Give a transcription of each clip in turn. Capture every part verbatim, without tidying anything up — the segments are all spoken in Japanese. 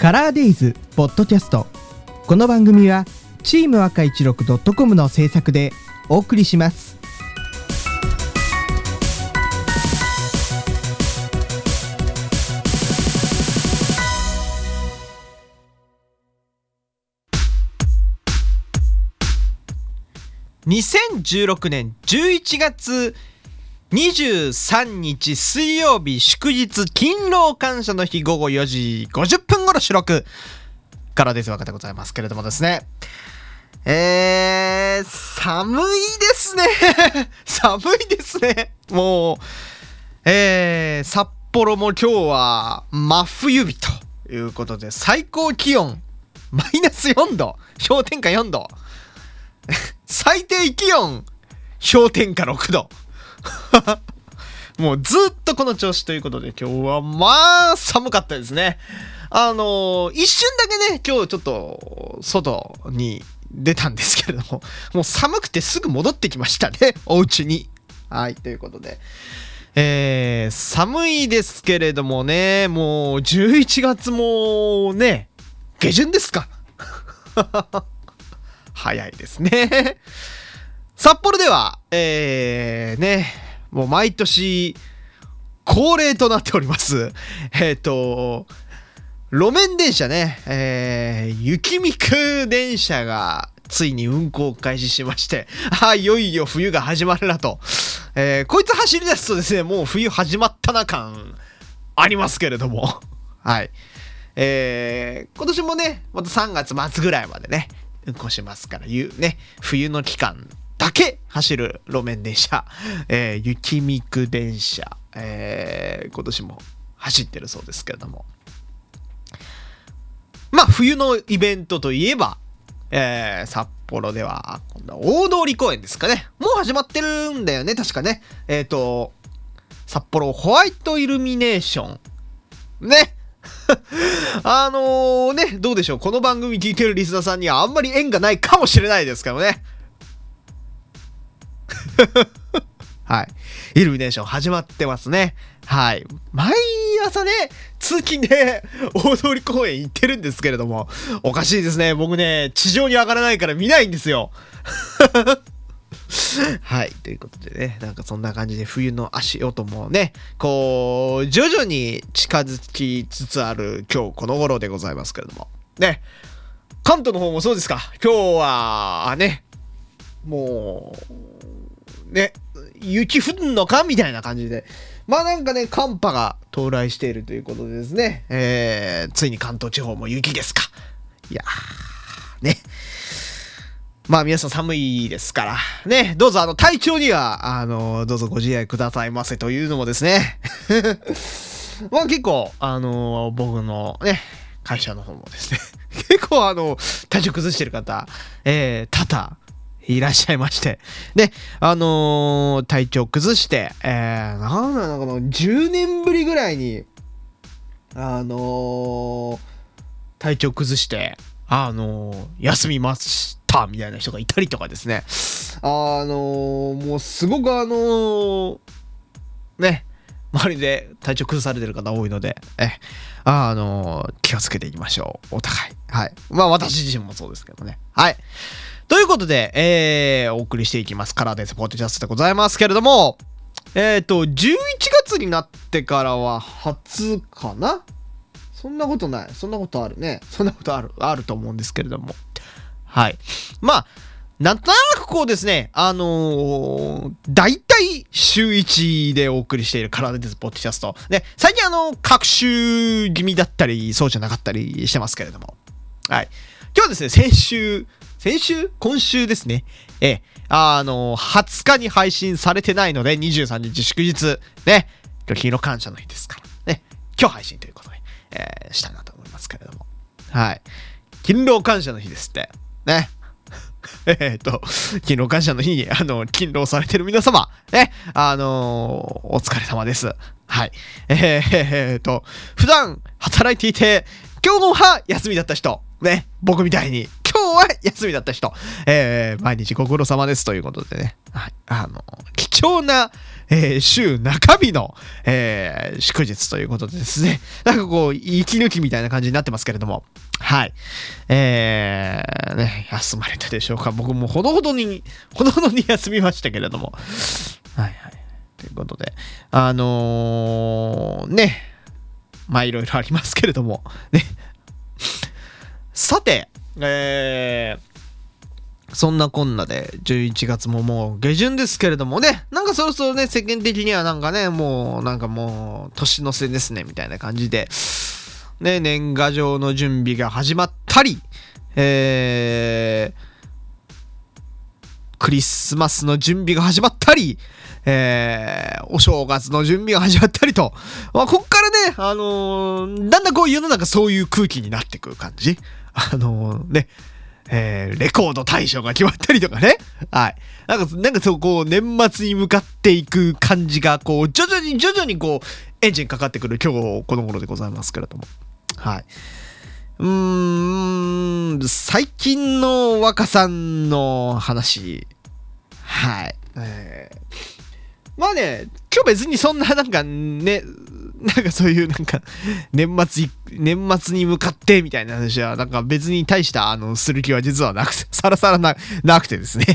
カラーデイズポッドキャスト。この番組はチーム赤いちろくドットコムの制作でお送りします。 にせんじゅうろくねんじゅういちがつにじゅうさんにち水曜日祝日勤労感謝の日午後よじごじゅっぷん頃収録からですわけでございますけれどもですね、えー、寒いですね寒いですね。もう、えー、札幌も今日は真冬日ということで、最高気温マイナスよんど、氷点下よんど最低気温氷点下ろくどもうずっとこの調子ということで、今日はまあ寒かったですね。あのー、一瞬だけね、今日ちょっと外に出たんですけれども、もう寒くてすぐ戻ってきましたね、お家に。はい、ということで、えー、寒いですけれどもね、もうじゅういちがつもね、下旬ですか早いですね。札幌では、えー、ね、もう毎年恒例となっております。えっと、路面電車ね、えー、雪見く電車がついに運行を開始しまして、ああ、いよいよ冬が始まるなと。えー、こいつ走り出すとですね、もう冬始まったな感ありますけれども。はい。えー、今年もね、またさんがつ末ぐらいまでね、運行しますから、ね、冬の期間だけ走る路面電車、えー、雪見く電車、えー、今年も走ってるそうですけれども、まあ冬のイベントといえば、えー、札幌では今度は大通公園ですかね。もう始まってるんだよね、確かね。えっと札幌ホワイトイルミネーションねあのーね、どうでしょう、この番組聞いてるリスナーさんにはあんまり縁がないかもしれないですからねはい、イルミネーション始まってますね。はい、毎朝ね通勤で大通公園行ってるんですけれども、おかしいですね、僕ね地上に上がらないから見ないんですよはい、ということでね、なんかそんな感じで冬の足音もね、こう徐々に近づきつつある今日この頃でございますけれどもね。関東の方もそうですか。今日はね、もうね、雪降んのかみたいな感じで、まあなんかね、寒波が到来しているということでですね、えー、ついに関東地方も雪ですか。いやーね、まあ皆さん寒いですからね、どうぞあの体調にはあのどうぞご自愛くださいませというのもですねまあ結構あの僕のね会社の方もですね結構あの体調崩してる方、えー、多々いらっしゃいまして、であのー、体調崩して、えー、なんなのかな、じゅうねんぶりぐらいにあのー、体調崩してあのー、休みましたみたいな人がいたりとかですね、あのー、もうすごくあのー、ね、周りで体調崩されてる方多いので、えあのー、気をつけていきましょう、お互い。はい、まあ私自身もそうですけどね。はい、ということで、えー、お送りしていきますカラーデイズポッドキャストでございますけれども、えっとじゅういちがつになってからは初かな。そんなことない。そんなことあるね。そんなことある。あると思うんですけれども。はい。まあ、なんとなくこうですね、あのー、大体週いちでお送りしているカラーデイズポッドキャスト。ね、最近あの、隔週気味だったり、そうじゃなかったりしてますけれども。はい。今日はですね、先週、先週今週ですね。ええ、あのー、はつかに配信されてないので、にじゅうさんにち祝日。ね。今日、勤労感謝の日ですから。ね。今日配信ということで。えー、したいなと思いますけれども、はい、勤労感謝の日ですってねえっと勤労感謝の日にあの勤労されてる皆様ね、あのー、お疲れ様です。はい、えー、えー、っと普段働いていて今日は休みだった人ね、僕みたいに今は休みだった人、えー、毎日ご苦労様ですということでね、はい、あの貴重な、えー、週中日の、えー、祝日ということでですね、なんかこう息抜きみたいな感じになってますけれども、はい、えー、ね、休まれたでしょうか。僕もほどほどにほどほどに休みましたけれども、はいはいということで、あのー、ね、まあいろいろありますけれどもね。さて、えー、そんなこんなでじゅういちがつももう下旬ですけれどもね、なんかそろそろね、世間的にはなんかね、もうなんかもう年の瀬ですねみたいな感じで、ね、年賀状の準備が始まったり、えー、クリスマスの準備が始まったり、えー、お正月の準備が始まったりと、まあ、こっからね、あのー、だんだんこう世の中そういう空気になってくる感じ。あのー、ね、えー、レコード大賞が決まったりとかね。はい。なんか、なんかそう、こう、年末に向かっていく感じが、こう、徐々に徐々にこう、エンジンかかってくる今日この頃でございますけれども。はい。うーん、最近の若さんの話。はい。えーまあね、今日別にそんななんかね、なんかそういうなんか年末、年末に向かってみたいな話はなんか別に大したあのする気は実はなくて、さらさらな、なくてですね。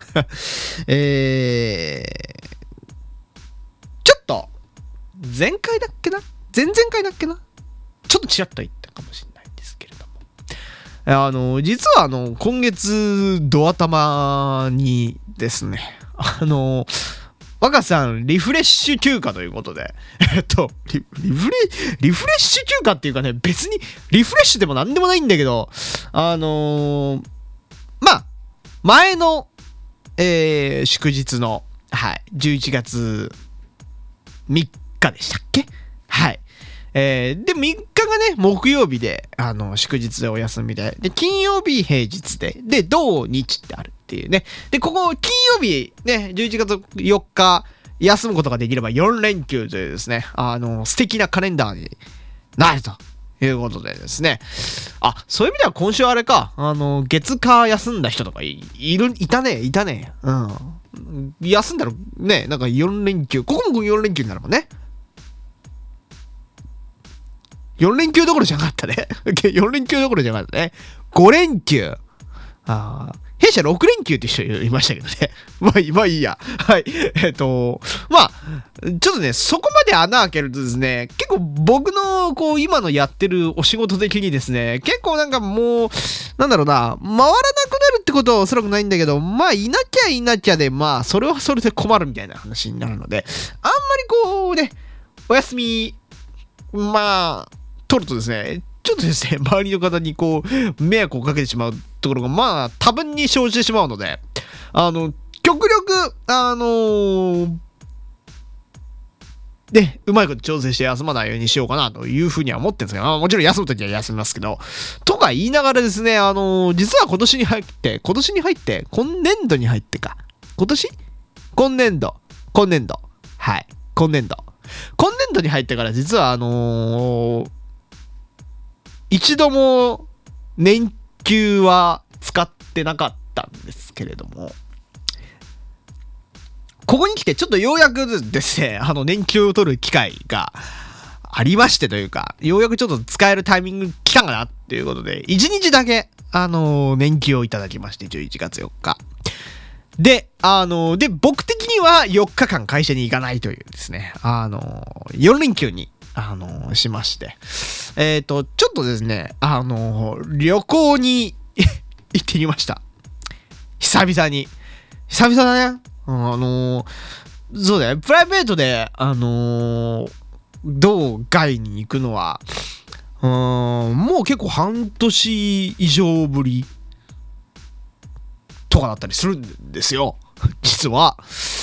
えー、ちょっと、前回だっけな前々回だっけなちょっとちらっと言ったかもしれないんですけれども。あの、実はあの、今月、ド頭にですね、あの、若さんリフレッシュ休暇ということで、えっとリ、リフレ、リフレッシュ休暇っていうかね、別にリフレッシュでもなんでもないんだけど、あのー、まあ、前の、えー、祝日の、はい、じゅういちがつみっかでしたっけ？はい。えー、で、みっかがね、木曜日で、あの、祝日でお休みで、で、金曜日平日で、で、土日ってあるっていうね。で、ここ、金曜日、ね、じゅういちがつよっか、休むことができればよんれんきゅうというですね、あの、素敵なカレンダーになるということでですね。あ、そういう意味では今週あれか、あの、月火休んだ人とかい、いる、いたね、いたね。うん。休んだらね、なんかよんれんきゅう、ここもよんれんきゅうになるもんね。よんれんきゅうどころじゃなかったね。よんれんきゅうどころじゃなかったね。ごれんきゅう。ああ。弊社ろくれんきゅうって人いましたけどね。まあいい、まあいいや。はい。えっと、まあ、ちょっとね、そこまで穴開けるとですね、結構僕のこう今のやってるお仕事的にですね、結構なんかもう、なんだろうな、回らなくなるってことはおそらくないんだけど、まあいなきゃいなきゃで、まあそれはそれで困るみたいな話になるので、あんまりこうね、お休み、まあ、取るとですね、ちょっとですね、周りの方にこう、迷惑をかけてしまうところが、まあ、多分に生じてしまうので、あの、極力、あのー、で、うまいこと調整して休まないようにしようかなというふうには思ってるんですけど、まあ、もちろん休むときは休みますけど、とか言いながらですね、あのー、実は今年に入って、今年に入って、今年度に入ってか。今年今年度。今年度。はい。今年度。今年度に入ってから実はあのー、一度も年給は使ってなかったんですけれども、ここに来てちょっとようやくですね、あの年給を取る機会がありましてというか、ようやくちょっと使えるタイミング来たかなっていうことで、一日だけあのー、年給をいただきまして、じゅういちがつよっか。で、あのー、で、僕的にはよっかかん会社に行かないというですね、あのー、よんれんきゅうに、あのー、しまして、えっと、ちょっとですね、あのー、旅行に行ってきました。久々に。久々だね。あのー、そうだよ。プライベートで、あのー、道外に行くのは、うーん、もう結構半年以上ぶりとかだったりするんですよ。実は。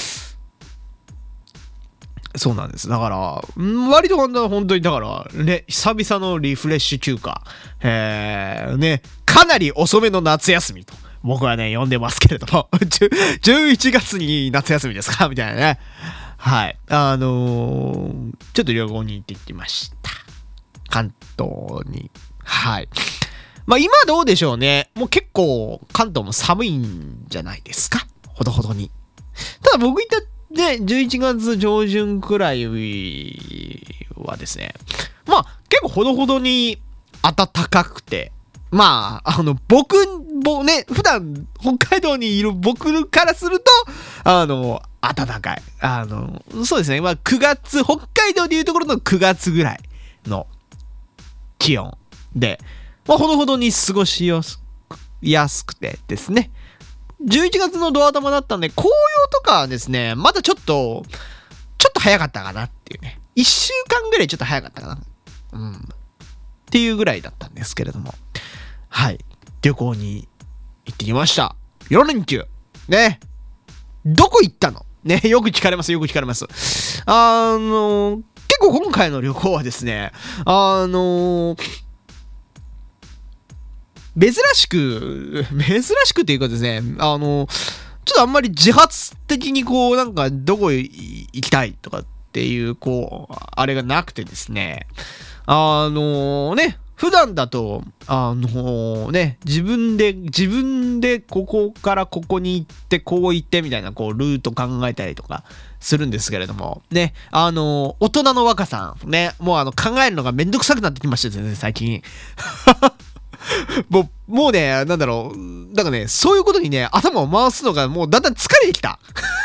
そうなんです。だから、割と本当に、だから、ね、久々のリフレッシュ休暇。えー、ね、かなり遅めの夏休みと、僕はね、呼んでますけれども、じゅういちがつに夏休みですかみたいなね。はい。あのー、ちょっと旅行に行ってきました。関東に。はい。 まあ今どうでしょうね。もう結構関東も寒いんじゃないですか。ほどほどに。ただ僕行ったね、じゅういちがつ上旬くらいはですね、まあ結構ほどほどに暖かくて、まあ、あの、僕、ぼね、普段北海道にいる僕からすると、あの、暖かい。あの、そうですね。まあくがつ、北海道でいうところのくがつぐらいの気温で、まあ、ほどほどに過ごしやすやすくてですね。じゅういちがつのドア玉だったんで、紅葉とかはですね、まだちょっと、ちょっと早かったかなっていうね。いっしゅうかんぐらいちょっと早かったかな。うん。っていうぐらいだったんですけれども。はい。旅行に行ってきました。よ連休。ね。どこ行ったのね、よく聞かれます、よく聞かれます。あの、結構今回の旅行はですね、あの、珍しく、珍しくっていうかですね、あの、ちょっとあんまり自発的にこう、なんかどこへ行きたいとかっていう、こう、あれがなくてですね、あのね、普段だと、あのね、自分で、自分でここからここに行って、こう行ってみたいな、こう、ルート考えたりとかするんですけれども、ね、あの、大人の若さん、ね、もうあの、考えるのがめんどくさくなってきましたね、最近。もう、もうね、なんだろう、なんかね、そういうことにね、頭を回すのがもうだんだん疲れてきた。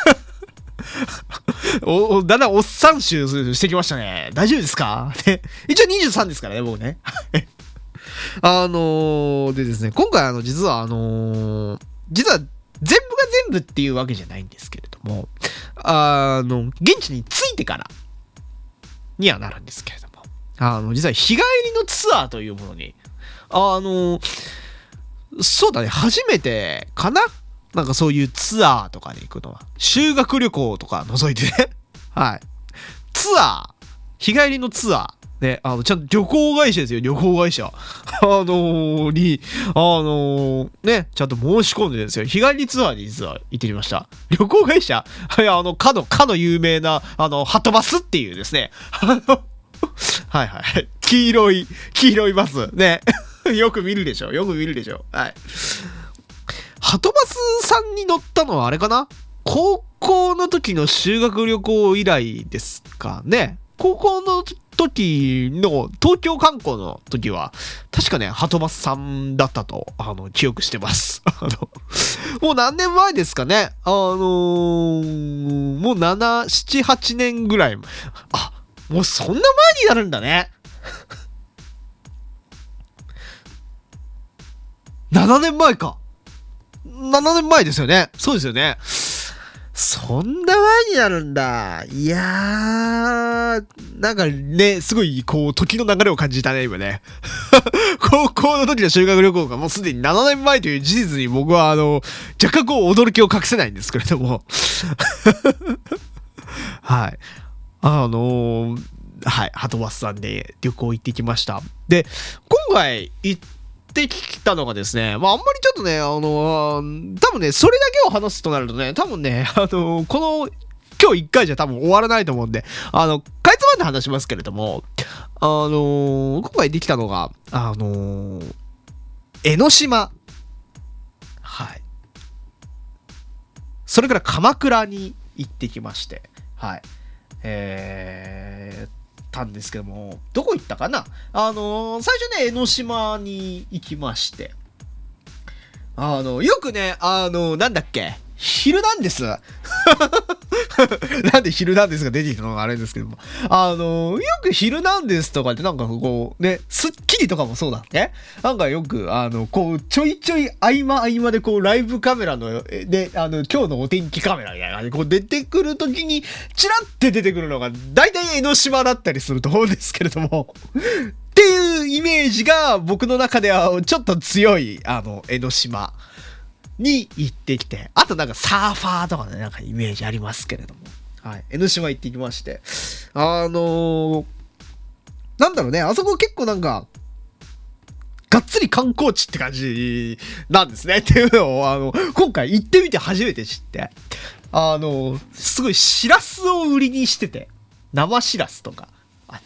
おだんだんおっさん臭してきましたね。大丈夫ですか？一応にじゅうさんですからね、僕ね。あのー、でですね、今回あの、実はあのー、実は全部が全部っていうわけじゃないんですけれども、あの、現地に着いてからにはなるんですけれども、あの、実は日帰りのツアーというものに、あの、そうだね、初めてかな？なんかそういうツアーとかに行くのは。修学旅行とか除いてね。はい。ツアー。日帰りのツアー。ね、あの、ちゃんと旅行会社ですよ、旅行会社。あのー、に、あのー、ね、ちゃんと申し込んでですよ。日帰りツアーに実は行ってきました。旅行会社はい、あの、かの、かの有名な、あの、ハトバスっていうですね。あの、はいはい。黄色い、黄色いバス。ね。よく見るでしょ。よく見るでしょ。はい。ハトバスさんに乗ったのはあれかな？高校の時の修学旅行以来ですかね。高校の時の東京観光の時は確かね、ハトバスさんだったとあの記憶してます。あのもう何年前ですかね。あのー、もうなな、なな、はちねんぐらい。あ、もうそんな前になるんだね。ななねんまえか。ななねんまえですよね。そうですよね。そんな前になるんだ。いやー、なんかね、すごいこう時の流れを感じたね、今ね。高校の時の修学旅行がもうすでにななねんまえという事実に僕はあの、若干こう驚きを隠せないんですけれども。はい。あのー、はい、ハトバスさんで旅行行ってきました。で、今回行ってきたのがですね、まああんまりちょっとね、あのー、多分ね、それだけを話すとなるとね、多分ね、あのー、この、今日一回じゃ多分終わらないと思うんで、あの、かいつまんで話しますけれども、あのー、今回できたのが、あのー、江ノ島。はい。それから鎌倉に行ってきまして、はい。えー、たんですけども、どこ行ったかな？あのー、最初ね、江ノ島に行きまして、あの、よくね、あの、なんだっけ、ヒルナンデスなんでヒルナンデスが出てきたのがあれですけども。あの、よくヒルナンデスとかってなんかこう、ね、スッキリとかもそうだね。なんかよく、あの、こう、ちょいちょい合間合間でこう、ライブカメラの、で、あの、今日のお天気カメラみたいな感じで、こう出てくるときに、チラって出てくるのが、大体江ノ島だったりすると思うんですけれども。っていうイメージが僕の中ではちょっと強い、あの、江ノ島に行ってきて、あとなんかサーファーとかね、なんかイメージありますけれども。はい。江ノ島行ってきまして。あのー、なんだろうね、あそこ結構なんか、がっつり観光地って感じなんですね。っていうのを、あの、今回行ってみて初めて知って、あの、すごいシラスを売りにしてて、生シラスとかあって、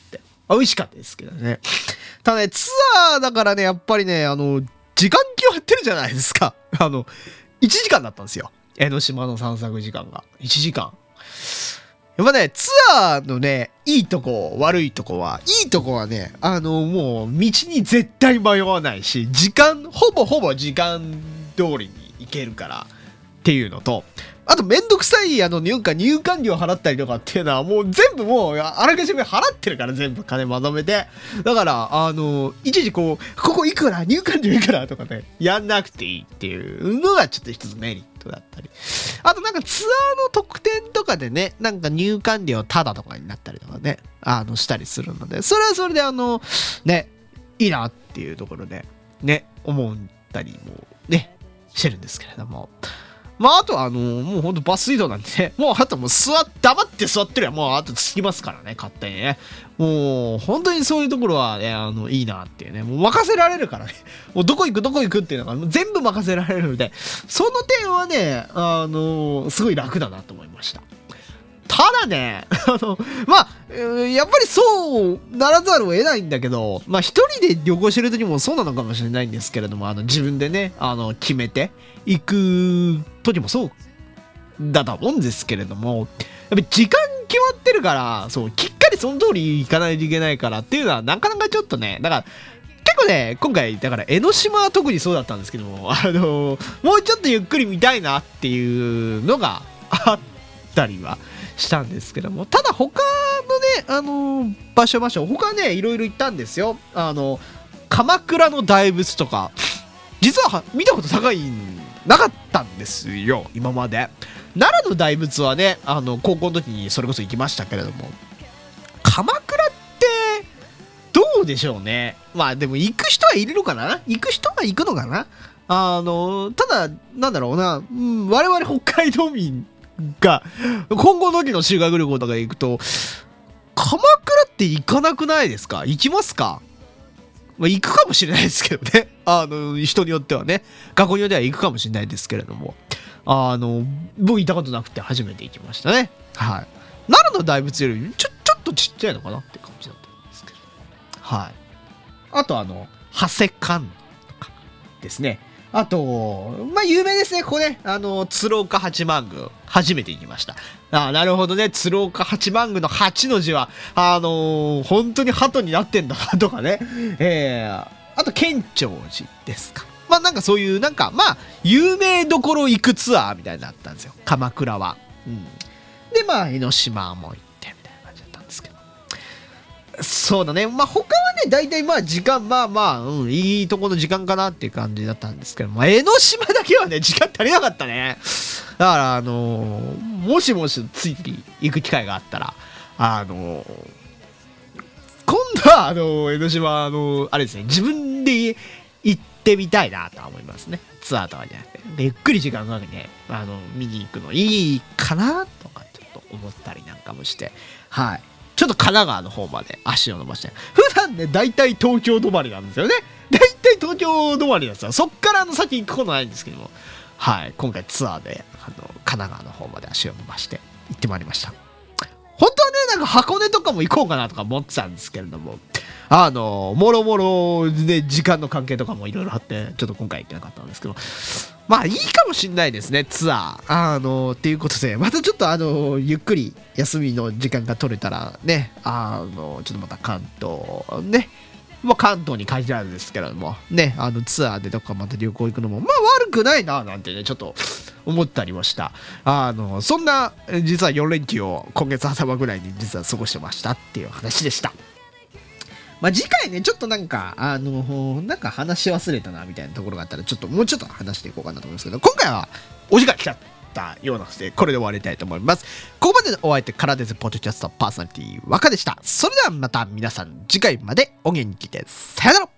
美味しかったですけどね。ただね、ツアーだからね、やっぱりね、あの、時間決まってるじゃないですか。あの、いちじかんだったんですよ。江ノ島の散策時間が。いちじかん。やっぱね、ツアーのね、いいとこ、悪いとこは、いいとこはね、あの、もう、道に絶対迷わないし、時間、ほぼほぼ時間通りに行けるから、っていうのと、あとめんどくさいあの入館入館料払ったりとかっていうのはもう全部もうあらかじめ払ってるから全部金まとめてだからあのいちいちこうここいくら入館料いくらとかねやんなくていいっていうのがちょっと一つメリットだったりあとなんかツアーの特典とかでねなんか入館料タダとかになったりとかねあのしたりするのでそれはそれであのねいいなっていうところでね思ったりもねしてるんですけれどもまああとはあのもうほんとバス移動なんてねもうあともう座っ黙って座ってるやもうあとつきますからね勝手にねもう本当にそういうところはねあのいいなっていうねもう任せられるからねもうどこ行くどこ行くっていうのが全部任せられるのでその点はねあのすごい楽だなと思いましたただねあのまあやっぱりそうならざるを得ないんだけどまあ一人で旅行してる時もそうなのかもしれないんですけれどもあの自分でねあの決めて行く時もそうだと思うんですけれどもやっぱり時間決まってるからそうきっかりその通り行かないといけないからっていうのはなかなかちょっとねだから結構ね今回だから江ノ島は特にそうだったんですけどもあのもうちょっとゆっくり見たいなっていうのがあったりはしたんですけどもただ他のねあの場所場所他ねいろいろ行ったんですよあの鎌倉の大仏とか実は見たこと高いなかったんですよ今まで奈良の大仏はねあの高校の時にそれこそ行きましたけれども鎌倉ってどうでしょうねまあでも行く人はいるのかな行く人は行くのかなあのただなんだろうな、うん、我々北海道民が今後の時の修学旅行とか行くと鎌倉って行かなくないですか行きますかまあ、行くかもしれないですけどねあの人によってはね学校によっては行くかもしれないですけれどもあの僕行ったことなくて初めて行きましたねはい奈良の大仏よりちょちょっとちっちゃいのかなって感じだったんですけどはいあとあの長谷館とかですねあとまあ有名ですねここねあの鶴岡八幡宮初めて行きましたあなるほどね鶴岡八幡宮の八の字はあのー、本当に鳩になってんだなとかねえー、あと建長寺ですかまあなんかそういうなんかまあ有名どころ行くツアーみたいになったんですよ鎌倉は、うん、でまあ江ノ島も行ってみたいな感じだったんですけどそうだねまあ他はね大体まあ時間まあまあ、うん、いいとこの時間かなっていう感じだったんですけど、まあ、江ノ島だけはね時間足りなかったねだからあのー、もしもし次行く機会があったらあのー、今度はあのー、江ノ島あのー、あれですね自分で行ってみたいなとは思いますねツアーとかじゃなくてでゆっくり時間かけてあの見に行くのいいかなとかちょっと思ったりなんかもしてはいちょっと神奈川の方まで足を伸ばして普段ね大体東京止まりなんですよね大体東京止まりなんですよそっからあの先行くことないんですけどもはい今回ツアーであの神奈川の方まで足を伸ばして行ってまいりました本当はねなんか箱根とかも行こうかなとか思ってたんですけれどもあのもろもろで時間の関係とかもいろいろあってちょっと今回行けなかったんですけどまあいいかもしんないですねツアーあのっていうことでまたちょっとあのゆっくり休みの時間が取れたらねあのちょっとまた関東ねまあ関東に限らずですけれどもねあのツアーでどっかまた旅行行くのもまあ悪くないななんてねちょっと思ったりもしたあのそんな実はよ連休を今月頭ぐらいに実は過ごしてましたっていう話でしたまあ次回ねちょっとなんかあのなんか話し忘れたなみたいなところがあったらちょっともうちょっと話していこうかなと思うんですけど今回はお時間来ちゃったようなのでこれで終わりたいと思いますここまでのお相手からですポッドキャストパーソナリティ若でしたそれではまた皆さん次回までお元気でさよなら